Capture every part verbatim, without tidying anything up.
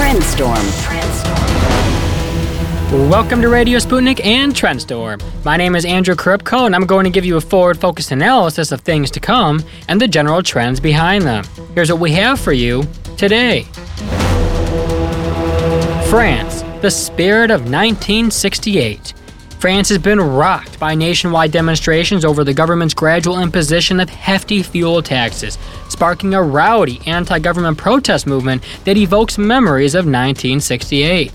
Trendstorm. Welcome to Radio Sputnik and Trendstorm. My name is Andrew Krupko, and I'm going to give you a forward-focused analysis of things to come and the general trends behind them. Here's what we have for you today. France, the spirit of nineteen sixty-eight. France has been rocked by nationwide demonstrations over the government's gradual imposition of hefty fuel taxes, sparking a rowdy anti-government protest movement that evokes memories of nineteen sixty-eight.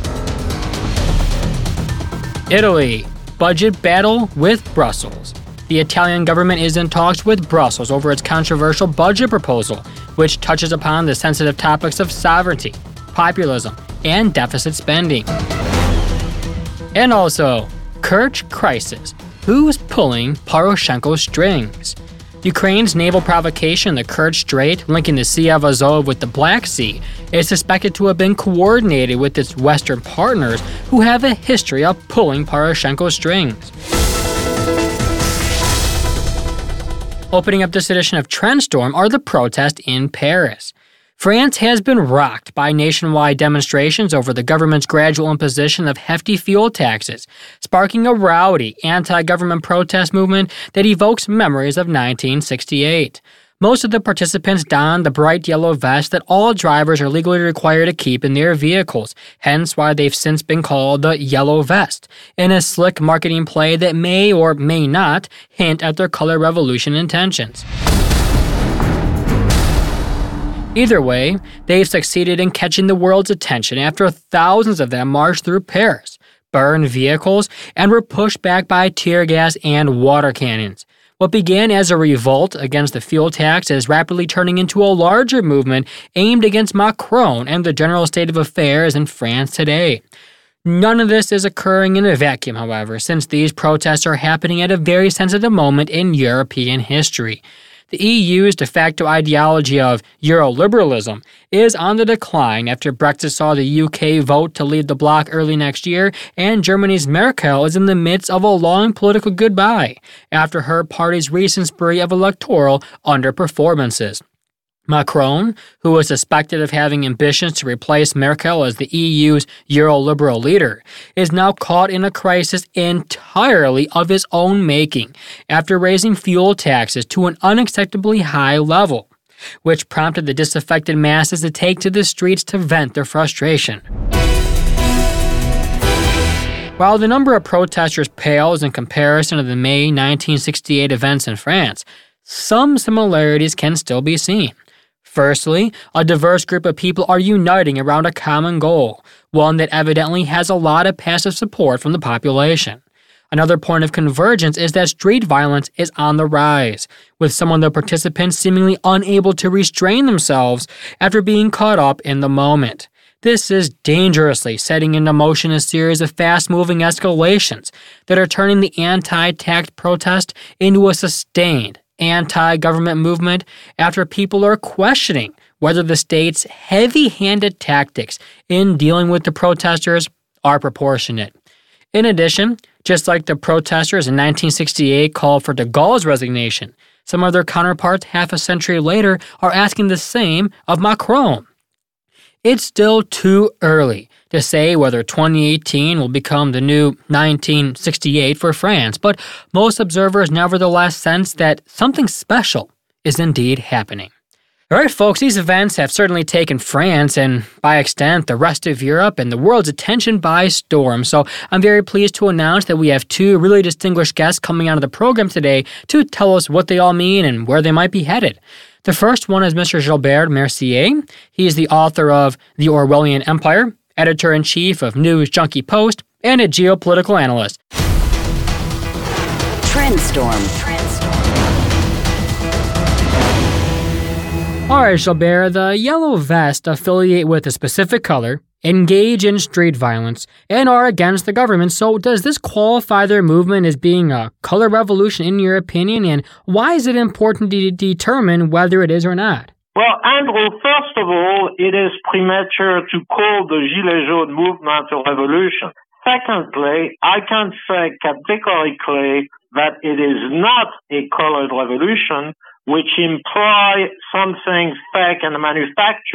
Italy, budget battle with Brussels. The Italian government is in talks with Brussels over its controversial budget proposal, which touches upon the sensitive topics of sovereignty, populism, and deficit spending. And also, Kerch crisis. Who's pulling Poroshenko's strings? Ukraine's naval provocation, the Kerch Strait, linking the Sea of Azov with the Black Sea, is suspected to have been coordinated with its Western partners who have a history of pulling Poroshenko's strings. Opening up this edition of Trendstorm are the protests in Paris. France has been rocked by nationwide demonstrations over the government's gradual imposition of hefty fuel taxes, sparking a rowdy anti-government protest movement that evokes memories of nineteen sixty-eight. Most of the participants don the bright yellow vest that all drivers are legally required to keep in their vehicles, hence why they've since been called the Yellow Vest, in a slick marketing play that may or may not hint at their color revolution intentions. Either way, they've succeeded in catching the world's attention after thousands of them marched through Paris, burned vehicles, and were pushed back by tear gas and water cannons. What began as a revolt against the fuel tax is rapidly turning into a larger movement aimed against Macron and the general state of affairs in France today. None of this is occurring in a vacuum, however, since these protests are happening at a very sensitive moment in European history. The E U's de facto ideology of Euroliberalism is on the decline after Brexit saw the U K vote to leave the bloc early next year, and Germany's Merkel is in the midst of a long political goodbye after her party's recent spree of electoral underperformances. Macron, who was suspected of having ambitions to replace Merkel as the E U's Euroliberal leader, is now caught in a crisis entirely of his own making after raising fuel taxes to an unacceptably high level, which prompted the disaffected masses to take to the streets to vent their frustration. While the number of protesters pales in comparison to the May nineteen sixty-eight events in France, some similarities can still be seen. Firstly, a diverse group of people are uniting around a common goal, one that evidently has a lot of passive support from the population. Another point of convergence is that street violence is on the rise, with some of the participants seemingly unable to restrain themselves after being caught up in the moment. This is dangerously setting into motion a series of fast-moving escalations that are turning the anti-tax protest into a sustained anti-government movement after people are questioning whether the state's heavy-handed tactics in dealing with the protesters are proportionate. In addition, just like the protesters in nineteen sixty-eight called for de Gaulle's resignation, some of their counterparts half a century later are asking the same of Macron. It's still too early to say whether twenty eighteen will become the new nineteen sixty-eight for France, but most observers nevertheless sense that something special is indeed happening. All right, folks, these events have certainly taken France and, by extent, the rest of Europe and the world's attention by storm. So I'm very pleased to announce that we have two really distinguished guests coming out of the program today to tell us what they all mean and where they might be headed. The first one is Mister Gilbert Mercier. He is the author of The Orwellian Empire, editor-in-chief of News Junkie Post, and a geopolitical analyst. Trendstorm. All right, Gilbert, the Yellow Vest affiliate with a specific color, engage in street violence, and are against the government. So does this qualify their movement as being a color revolution in your opinion? And why is it important to determine whether it is or not? Well, Andrew, first of all, it is premature to call the Gilets jaunes movement a revolution. Secondly, I can say categorically that it is not a colored revolution, which imply something fake and manufactured,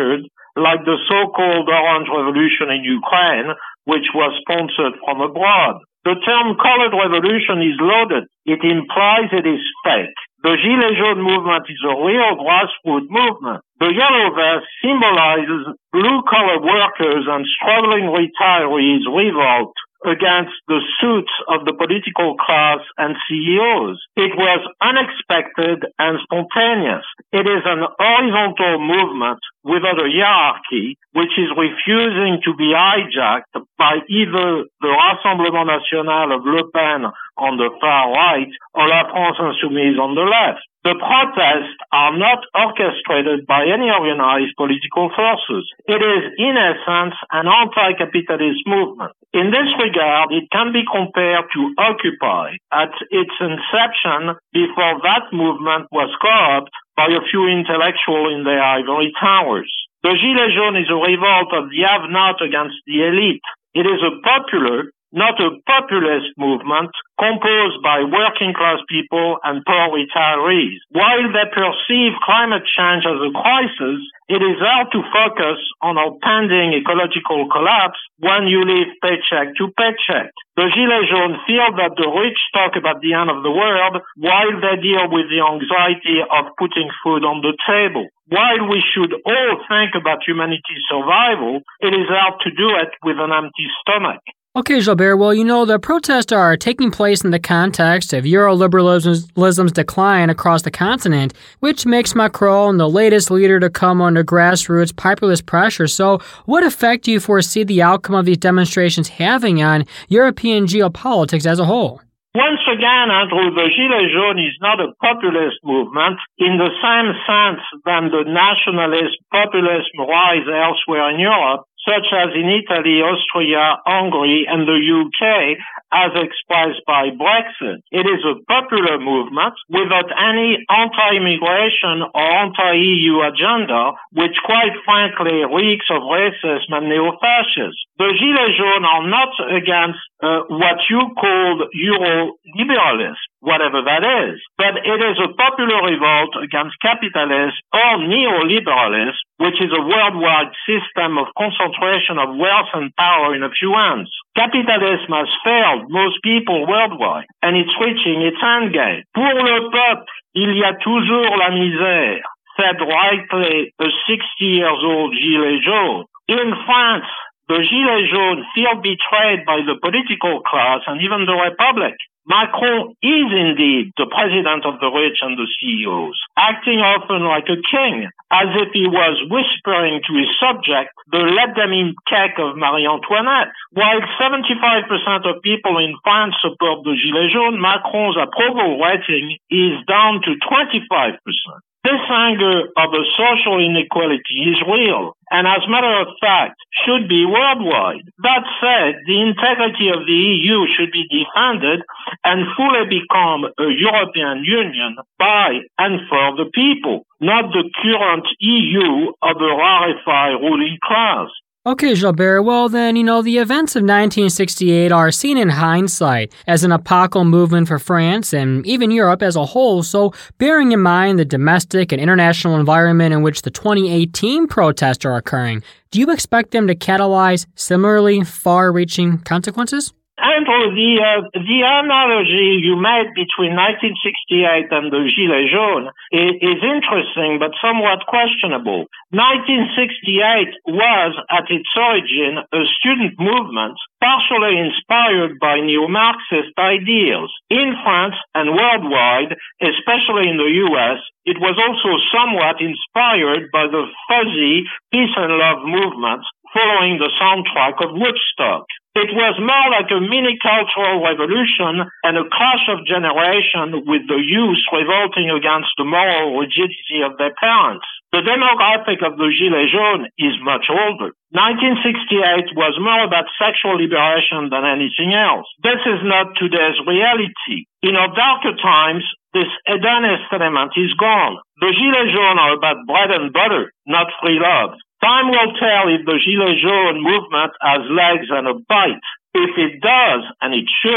like the so-called Orange Revolution in Ukraine, which was sponsored from abroad. The term colored revolution is loaded. It implies it is fake. The Gilets Jaunes movement is a real grassroots movement. The yellow vest symbolizes blue-collar workers and struggling retirees' revolt against the suits of the political class and C E Os. It was unexpected and spontaneous. It is an horizontal movement without a hierarchy, which is refusing to be hijacked by either the Rassemblement National of Le Pen on the far right or La France Insoumise on the left. The protests are not orchestrated by any organized political forces. It is, in essence, an anti-capitalist movement. In this regard, it can be compared to Occupy at its inception before that movement was co-opted by a few intellectuals in their ivory towers. The Gilets Jaunes is a revolt of the have-not against the elite. It is a popular, not a populist movement composed by working-class people and poor retirees. While they perceive climate change as a crisis, it is hard to focus on our pending ecological collapse when you live paycheck to paycheck. The Gilets Jaunes feel that the rich talk about the end of the world while they deal with the anxiety of putting food on the table. While we should all think about humanity's survival, it is hard to do it with an empty stomach. Okay, Gilbert, well, you know, the protests are taking place in the context of Euroliberalism's decline across the continent, which makes Macron the latest leader to come under grassroots populist pressure. So what effect do you foresee the outcome of these demonstrations having on European geopolitics as a whole? Once again, Andrew, the Gilets Jaunes is not a populist movement in the same sense than the nationalist populism rise elsewhere in Europe, such as in Italy, Austria, Hungary, and the U K, as expressed by Brexit. It is a popular movement without any anti-immigration or anti-E U agenda, which quite frankly reeks of racism and neo-fascism. The Gilets Jaunes are not against uh, what you called Euro-liberalism, whatever that is, but it is a popular revolt against capitalism or neoliberalism, which is a worldwide system of concentration of wealth and power in a few hands. Capitalism has failed most people worldwide, and it's reaching its endgame. Pour le peuple, il y a toujours la misère, said rightly a sixty years old Gilet jaune. In France, the Gilets Jaunes feel betrayed by the political class and even the Republic. Macron is indeed the president of the rich and the C E Os, acting often like a king, as if he was whispering to his subject the let-them-in cake of Marie Antoinette. While seventy-five percent of people in France support the Gilets Jaunes, Macron's approval rating is down to twenty-five percent. This anger of the social inequality is real, and as a matter of fact, should be worldwide. That said, the integrity of the E U should be defended and fully become a European Union by and for the people, not the current E U of a rarefied ruling class. Okay, Gilbert, well then, you know, the events of nineteen sixty-eight are seen in hindsight as an epochal movement for France and even Europe as a whole, so bearing in mind the domestic and international environment in which the twenty eighteen protests are occurring, do you expect them to catalyze similarly far-reaching consequences? Andrew, the, uh, the analogy you made between nineteen sixty-eight and the Gilets Jaunes is, is interesting but somewhat questionable. nineteen sixty-eight was, at its origin, a student movement partially inspired by neo-Marxist ideals. In France and worldwide, especially in the U S, it was also somewhat inspired by the fuzzy peace and love movement following the soundtrack of Woodstock. It was more like a mini-cultural revolution and a clash of generation with the youth revolting against the moral rigidity of their parents. The demographic of the Gilets Jaunes is much older. nineteen sixty-eight was more about sexual liberation than anything else. This is not today's reality. In our darker times, this hedonist element is gone. The Gilets Jaunes are about bread and butter, not free love. Time will tell if the Gilets Jaunes movement has legs and a bite. If it does, and it should,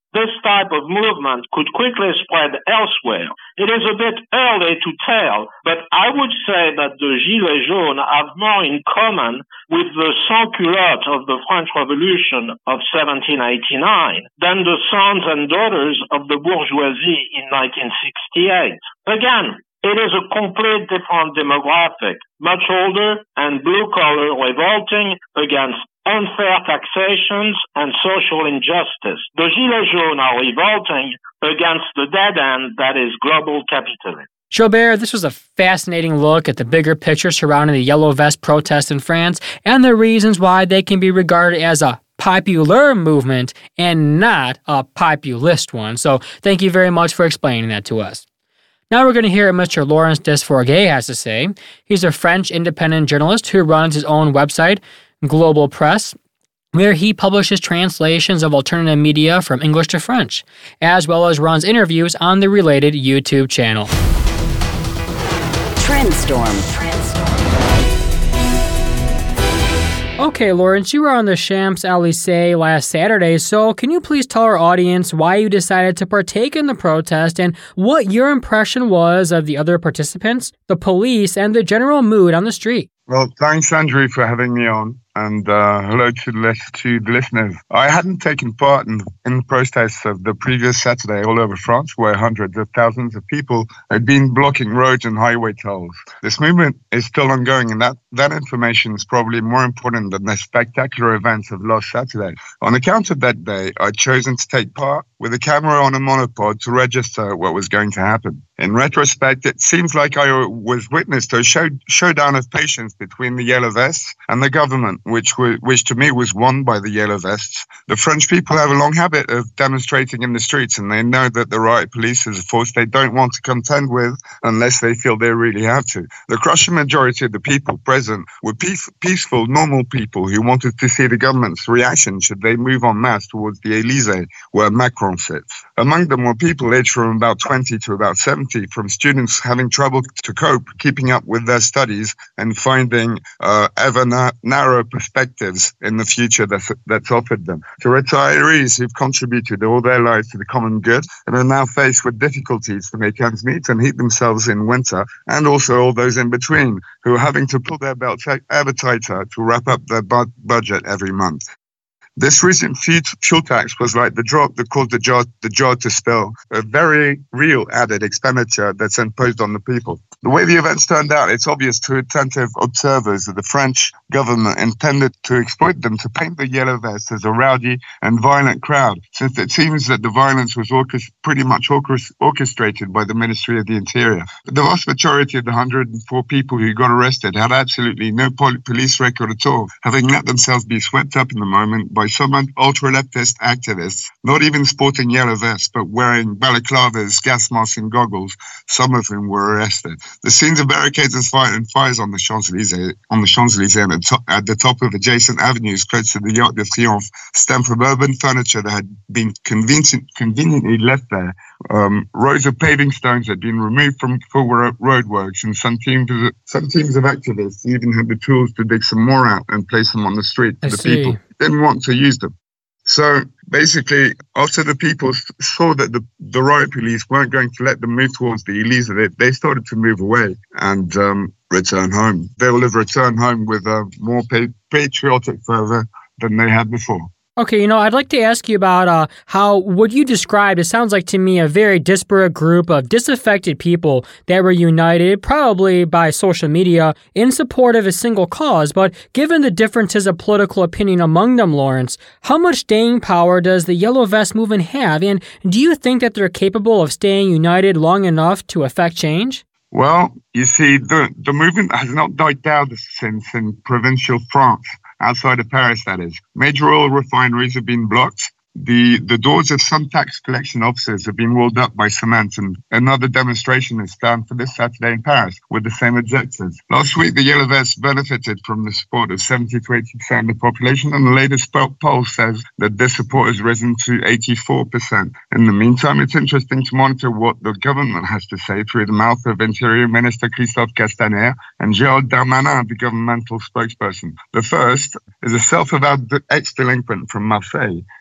this type of movement could quickly spread elsewhere. It is a bit early to tell, but I would say that the Gilets jaunes have more in common with the sans-culottes of the French Revolution of seventeen eighty-nine than the sons and daughters of the bourgeoisie in nineteen sixty-eight. Again, it is a complete different demographic, much older and blue-collar, revolting against unfair taxations and social injustice. The Gilets jaunes are revolting against the dead end that is global capitalism. Gilbert, this was a fascinating look at the bigger picture surrounding the Yellow Vest protests in France and the reasons why they can be regarded as a popular movement and not a populist one. So thank you very much for explaining that to us. Now we're going to hear what Mister Lawrence Desforges has to say. He's a French independent journalist who runs his own website, Global Press, where he publishes translations of alternative media from English to French, as well as runs interviews on the related YouTube channel. Trendstorm. Okay, Lawrence, you were on the Champs-Élysées last Saturday, so can you please tell our audience why you decided to partake in the protest and what your impression was of the other participants, the police, and the general mood on the street? Well, thanks, Andrew, for having me on. And uh, hello to the, to the listeners. I hadn't taken part in, in the protests of the previous Saturday all over France, where hundreds of thousands of people had been blocking roads and highway tolls. This movement is still ongoing, and that, that information is probably more important than the spectacular events of last Saturday. On account of that day, I'd chosen to take part with a camera on a monopod to register what was going to happen. In retrospect, it seems like I was witness to a show, showdown of patience between the Yellow Vests and the government, which were, which to me was won by the Yellow Vests. The French people have a long habit of demonstrating in the streets, and they know that the riot police is a force they don't want to contend with unless they feel they really have to. The crushing majority of the people present were peace, peaceful, normal people who wanted to see the government's reaction should they move en masse towards the Élysée, where Macron sits. Among them were people aged from about twenty to about seventy, from students having trouble to cope, keeping up with their studies, and finding uh, ever na- narrow perspectives in the future that's, that's offered them. To retirees who've contributed all their lives to the common good and are now faced with difficulties to make ends meet and heat themselves in winter, and also all those in between who are having to pull their belts ever tighter to wrap up their bu- budget every month. This recent fuel tax was like the drop that caused the jar, the jar to spill, a very real added expenditure that's imposed on the people. The way the events turned out, it's obvious to attentive observers that the French government intended to exploit them to paint the Yellow Vests as a rowdy and violent crowd, since it seems that the violence was orchest- pretty much orchest- orchestrated by the Ministry of the Interior. The vast majority of the one hundred four people who got arrested had absolutely no pol- police record at all, having let themselves be swept up in the moment by some ultra-leftist activists, not even sporting yellow vests, but wearing balaclavas, gas masks and goggles, some of whom were arrested. The scenes of barricades and, fire and fires on the Champs-Élysées, on the Champs-Élysées and at, top, at the top of adjacent avenues close to the Arc de Triomphe stem from urban furniture that had been convenient, conveniently left there. Um, rows of paving stones had been removed from full roadworks, and some teams, of, some teams of activists even had the tools to dig some more out and place them on the street for I the see. people who didn't want to use them. So basically, after the people saw that the, the riot police weren't going to let them move towards the Élysée, they, they started to move away and um, return home. They will have returned home with uh, more pa- patriotic fervor than they had before. Okay, you know, I'd like to ask you about uh, how what you described, it sounds like to me a very disparate group of disaffected people that were united, probably by social media, in support of a single cause. But given the differences of political opinion among them, Lawrence, how much staying power does the Yellow Vest movement have? And do you think that they're capable of staying united long enough to affect change? Well, you see, the, the movement has not died down since in provincial France. Outside of Paris, that is. Major oil refineries have been blocked. The the doors of some tax collection offices have been walled up by cement, and another demonstration is planned for this Saturday in Paris with the same objectives. Last week, the Yellow Vests benefited from the support of seventy to eighty percent of the population, and the latest poll says that this support has risen to eighty-four percent. In the meantime, it's interesting to monitor what the government has to say through the mouth of Interior Minister Christophe Castaner and Gérald Darmanin, the governmental spokesperson. The first is a self-avowed ex-delinquent from Marseille.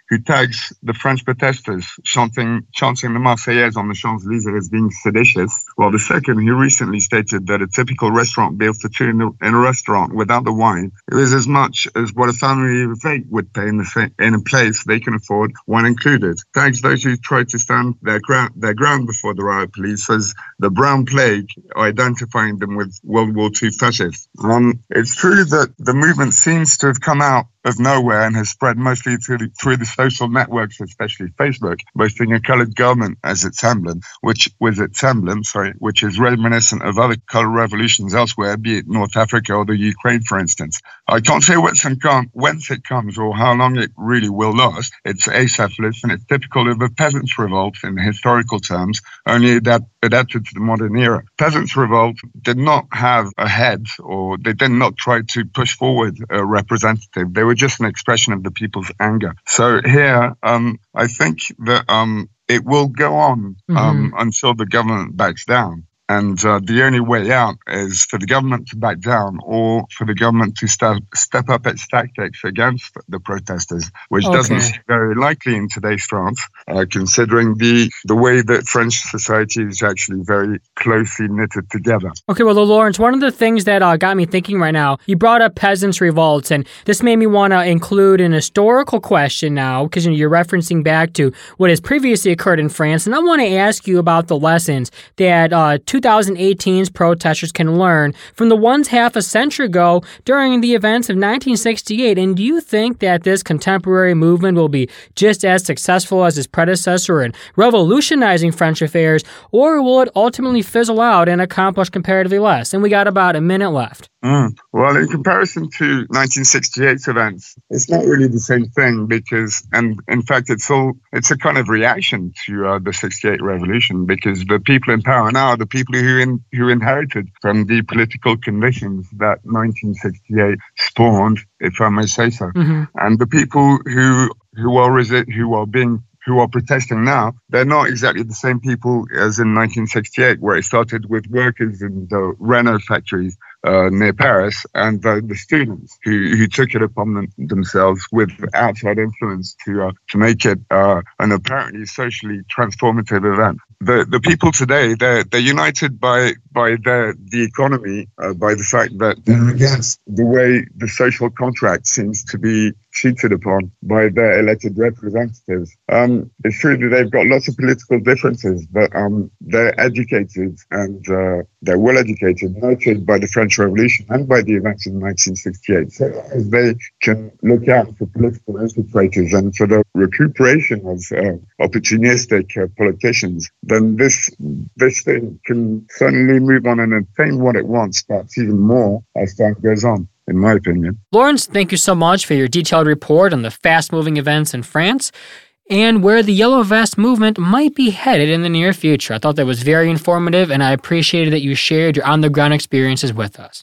who tags the French protesters chanting, chanting the Marseillaise on the Champs-Élysées as being seditious, while the second, who recently stated that a typical restaurant bill for two in a, in a restaurant without the wine is as much as what a family of eight would pay in, the, in a place they can afford, wine included. Tags those who try to stand their ground, their ground before the riot police as the brown plague, identifying them with World War Two fascists. Um, it's true that the movement seems to have come out of nowhere and has spread mostly through the, through the social networks, especially Facebook, boasting a coloured garment as its emblem, which was its emblem, sorry, which is reminiscent of other colour revolutions elsewhere, be it North Africa or the Ukraine, for instance. I can't say whence it, come, whence it comes or how long it really will last. It's acephalous and it's typical of a peasants' revolt in historical terms, only that adapted to the modern era. Peasants' revolt did not have a head, or they did not try to push forward a representative. They were just an expression of the people's anger. So here, um, I think that um, it will go on um, mm-hmm. until the government backs down. And uh, the only way out is for the government to back down or for the government to step, step up its tactics against the protesters, which okay. doesn't seem very likely in today's France, uh, considering the, the way that French society is actually very closely knitted together. Okay, well, Lawrence, one of the things that uh, got me thinking right now, you brought up peasants' revolts, and this made me want to include an historical question now, because you know, you're referencing back to what has previously occurred in France, and I want to ask you about the lessons that uh, twenty eighteen's protesters can learn from the ones half a century ago during the events of nineteen sixty-eight. And do you think that this contemporary movement will be just as successful as its predecessor in revolutionizing French affairs, or will it ultimately fizzle out and accomplish comparatively less? And we got about a minute left. Mm. Well, in comparison to nineteen sixty-eight's events, it's not really the same thing because, and in fact, it's all it's a kind of reaction to uh, the sixty-eight revolution, because the people in power now are the people who in, who inherited from the political conditions that nineteen sixty-eight spawned, if I may say so. Mm-hmm. And the people who who are resi- who are being who are protesting now, they're not exactly the same people as in nineteen sixty-eight, where it started with workers in the Renault factories uh, near Paris, and uh, the students who, who took it upon them, themselves with outside influence to uh, to make it uh, an apparently socially transformative event. The the people today, they're they're united by by their the economy, uh, by the fact that they're against the way the social contract seems to be cheated upon by their elected representatives. Um, it's true that they've got lots of political differences, but um, they're educated and uh, they're well educated, nurtured by the French Revolution and by the events in nineteen sixty-eight. So as they can look out for political infiltrators and for the recuperation of uh, opportunistic uh, politicians, then this this thing can certainly move on and attain what it wants, perhaps even more as time goes on, in my opinion. Lawrence, thank you so much for your detailed report on the fast-moving events in France and where the Yellow Vest movement might be headed in the near future. I thought that was very informative, and I appreciated that you shared your on-the-ground experiences with us.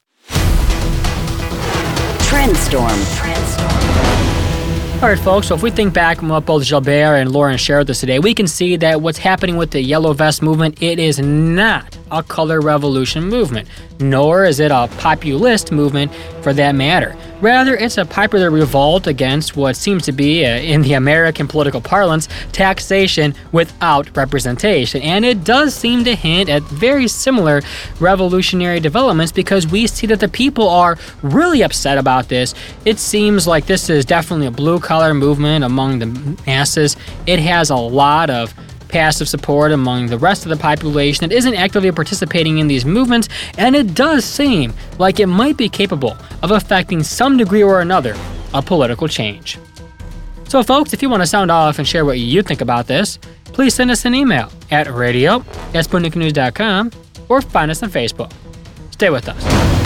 Trendstorm. Trendstorm. All right, folks, so if we think back on what both Gilbert and Lawrence shared with us today, we can see that what's happening with the Yellow Vest movement, it is not a color revolution movement, nor is it a populist movement for that matter. Rather, it's a popular revolt against what seems to be, uh, in the American political parlance, taxation without representation. And it does seem to hint at very similar revolutionary developments because we see that the people are really upset about this. It seems like this is definitely a blue-collar movement among the masses. It has a lot of passive support among the rest of the population that isn't actively participating in these movements, and it does seem like it might be capable of affecting some degree or another of political change. So folks, if you want to sound off and share what you think about this, please send us an email at radio at sputnik news dot com or find us on Facebook. Stay with us.